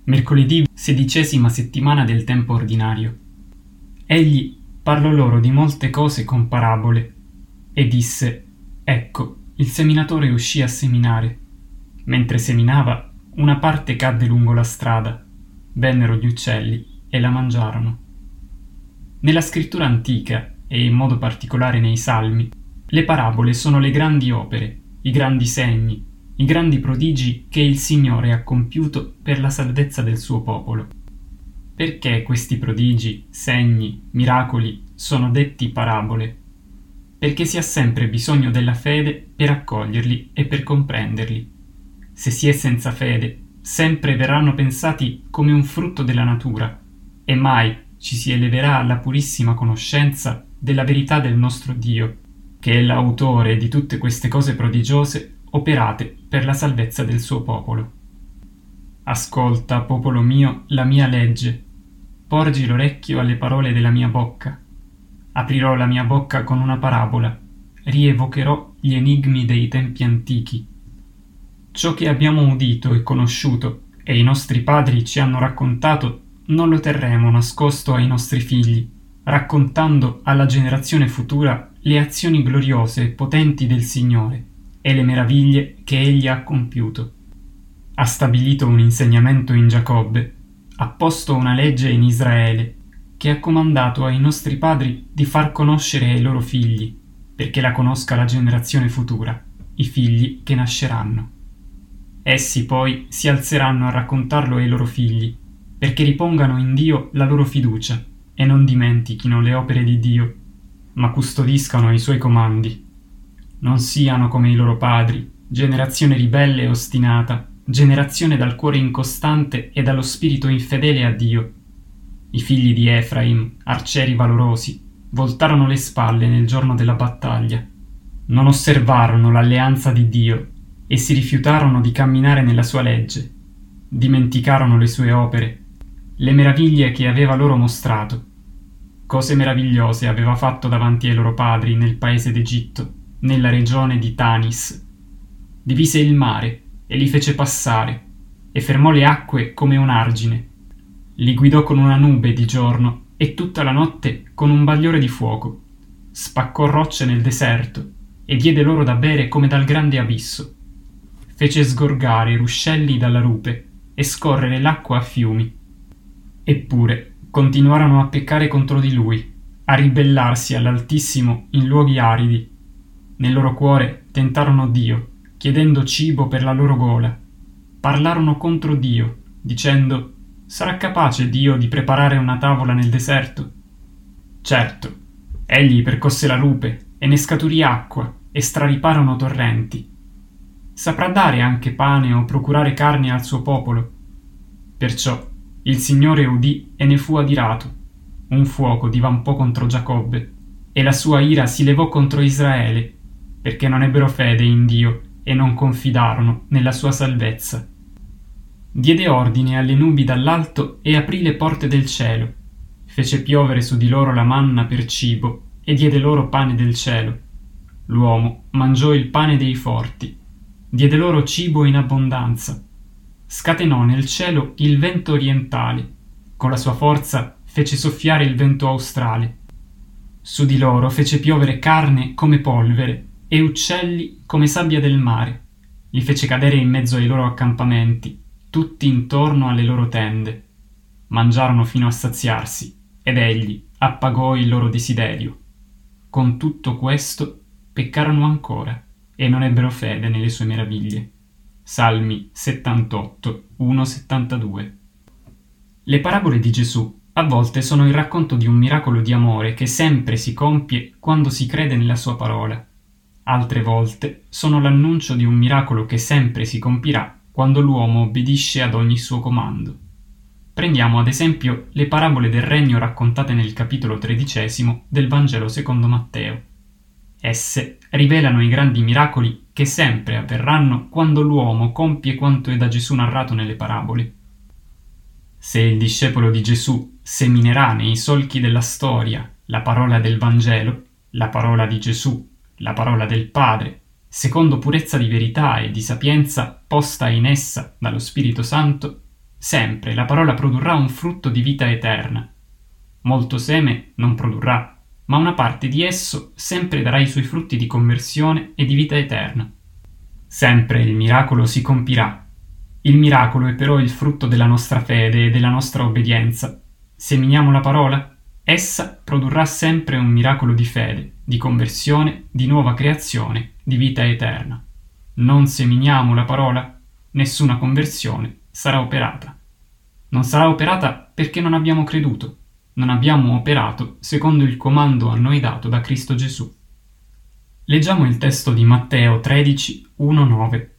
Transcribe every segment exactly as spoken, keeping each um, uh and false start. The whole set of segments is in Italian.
Mercoledì sedicesima settimana del tempo ordinario. Egli parlò loro di molte cose con parabole e disse: Ecco, il seminatore uscì a seminare. Mentre seminava, una parte cadde lungo la strada. Vennero gli uccelli e la mangiarono. Nella scrittura antica, e in modo particolare nei Salmi, le parabole sono le grandi opere, i grandi segni, i grandi prodigi che il Signore ha compiuto per la salvezza del suo popolo. Perché questi prodigi, segni, miracoli sono detti parabole? Perché si ha sempre bisogno della fede per accoglierli e per comprenderli. Se si è senza fede, sempre verranno pensati come un frutto della natura e mai ci si eleverà alla purissima conoscenza della verità del nostro Dio, che è l'autore di tutte queste cose prodigiose operate per la salvezza del suo popolo. Ascolta, popolo mio, la mia legge. Porgi l'orecchio alle parole della mia bocca. Aprirò la mia bocca con una parabola. Rievocherò gli enigmi dei tempi antichi. Ciò che abbiamo udito e conosciuto e i nostri padri ci hanno raccontato non lo terremo nascosto ai nostri figli, raccontando alla generazione futura le azioni gloriose e potenti del Signore e le meraviglie che Egli ha compiuto. Ha stabilito un insegnamento in Giacobbe, ha posto una legge in Israele, che ha comandato ai nostri padri di far conoscere ai loro figli, perché la conosca la generazione futura, i figli che nasceranno. Essi poi si alzeranno a raccontarlo ai loro figli, perché ripongano in Dio la loro fiducia e non dimentichino le opere di Dio, ma custodiscano i suoi comandi. Non siano come i loro padri, generazione ribelle e ostinata, generazione dal cuore incostante e dallo spirito infedele a Dio. I figli di Efraim, arcieri valorosi, voltarono le spalle nel giorno della battaglia. Non osservarono l'alleanza di Dio e si rifiutarono di camminare nella sua legge. Dimenticarono le sue opere, le meraviglie che aveva loro mostrato. Cose meravigliose aveva fatto davanti ai loro padri nel paese d'Egitto, nella regione di Tanis. Divise il mare e li fece passare, e fermò le acque come un argine. Li guidò con una nube di giorno e tutta la notte con un bagliore di fuoco. Spaccò rocce nel deserto e diede loro da bere come dal grande abisso. Fece sgorgare i ruscelli dalla rupe e scorrere l'acqua a fiumi. Eppure continuarono a peccare contro di lui, a ribellarsi all'Altissimo in luoghi aridi. Nel loro cuore tentarono Dio, chiedendo cibo per la loro gola. Parlarono contro Dio, dicendo: sarà capace Dio di preparare una tavola nel deserto? Certo, egli percosse la rupe e ne scaturì acqua e strariparono torrenti. Saprà dare anche pane o procurare carne al suo popolo. Perciò il Signore udì e ne fu adirato. Un fuoco divampò contro Giacobbe e la sua ira si levò contro Israele, perché non ebbero fede in Dio e non confidarono nella sua salvezza. Diede ordine alle nubi dall'alto e aprì le porte del cielo. Fece piovere su di loro la manna per cibo e diede loro pane del cielo. L'uomo mangiò il pane dei forti. Diede loro cibo in abbondanza. Scatenò nel cielo il vento orientale. Con la sua forza fece soffiare il vento australe. Su di loro fece piovere carne come polvere e uccelli come sabbia del mare. Li fece cadere in mezzo ai loro accampamenti, tutti intorno alle loro tende. Mangiarono fino a saziarsi, ed egli appagò il loro desiderio. Con tutto questo peccarono ancora e non ebbero fede nelle sue meraviglie. Salmi settantotto, uno settantadue. Le parabole di Gesù a volte sono il racconto di un miracolo di amore che sempre si compie quando si crede nella sua parola. Altre volte sono l'annuncio di un miracolo che sempre si compirà quando l'uomo obbedisce ad ogni suo comando. Prendiamo ad esempio le parabole del regno raccontate nel capitolo tredicesimo del Vangelo secondo Matteo. Esse rivelano i grandi miracoli che sempre avverranno quando l'uomo compie quanto è da Gesù narrato nelle parabole. Se il discepolo di Gesù seminerà nei solchi della storia la parola del Vangelo, la parola di Gesù, la parola del Padre, secondo purezza di verità e di sapienza posta in essa dallo Spirito Santo, sempre la parola produrrà un frutto di vita eterna. Molto seme non produrrà, ma una parte di esso sempre darà i suoi frutti di conversione e di vita eterna. Sempre il miracolo si compirà. Il miracolo è però il frutto della nostra fede e della nostra obbedienza. Seminiamo la parola? Essa produrrà sempre un miracolo di fede, di conversione, di nuova creazione, di vita eterna. Non seminiamo la parola? Nessuna conversione sarà operata. Non sarà operata perché non abbiamo creduto, non abbiamo operato secondo il comando a noi dato da Cristo Gesù. Leggiamo il testo di Matteo tredici, uno nove.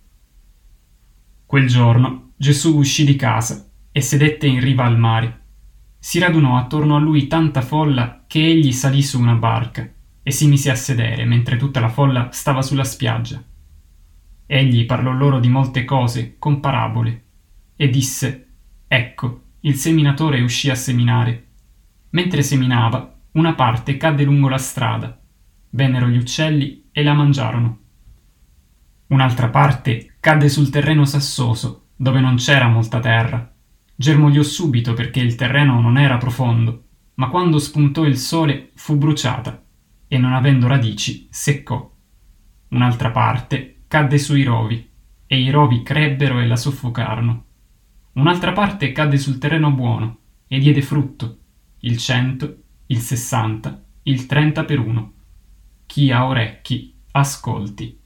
Quel giorno Gesù uscì di casa e sedette in riva al mare. Si radunò attorno a lui tanta folla che egli salì su una barca e si mise a sedere mentre tutta la folla stava sulla spiaggia. Egli parlò loro di molte cose con parabole e disse: Ecco, il seminatore uscì a seminare. Mentre seminava, una parte cadde lungo la strada. Vennero gli uccelli e la mangiarono. Un'altra parte cadde sul terreno sassoso, dove non c'era molta terra. Germogliò subito perché il terreno non era profondo, ma quando spuntò il sole fu bruciata e, non avendo radici, seccò. Un'altra parte cadde sui rovi, e i rovi crebbero e la soffocarono. Un'altra parte cadde sul terreno buono e diede frutto, il cento, il sessanta, il trenta per uno. Chi ha orecchi, ascolti.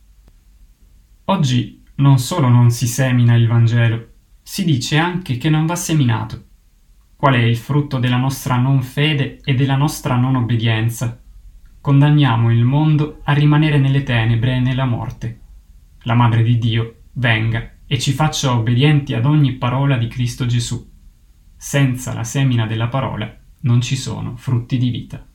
Oggi non solo non si semina il Vangelo, si dice anche che non va seminato. Qual è il frutto della nostra non fede e della nostra non obbedienza? Condanniamo il mondo a rimanere nelle tenebre e nella morte. La Madre di Dio venga e ci faccia obbedienti ad ogni parola di Cristo Gesù. Senza la semina della parola non ci sono frutti di vita.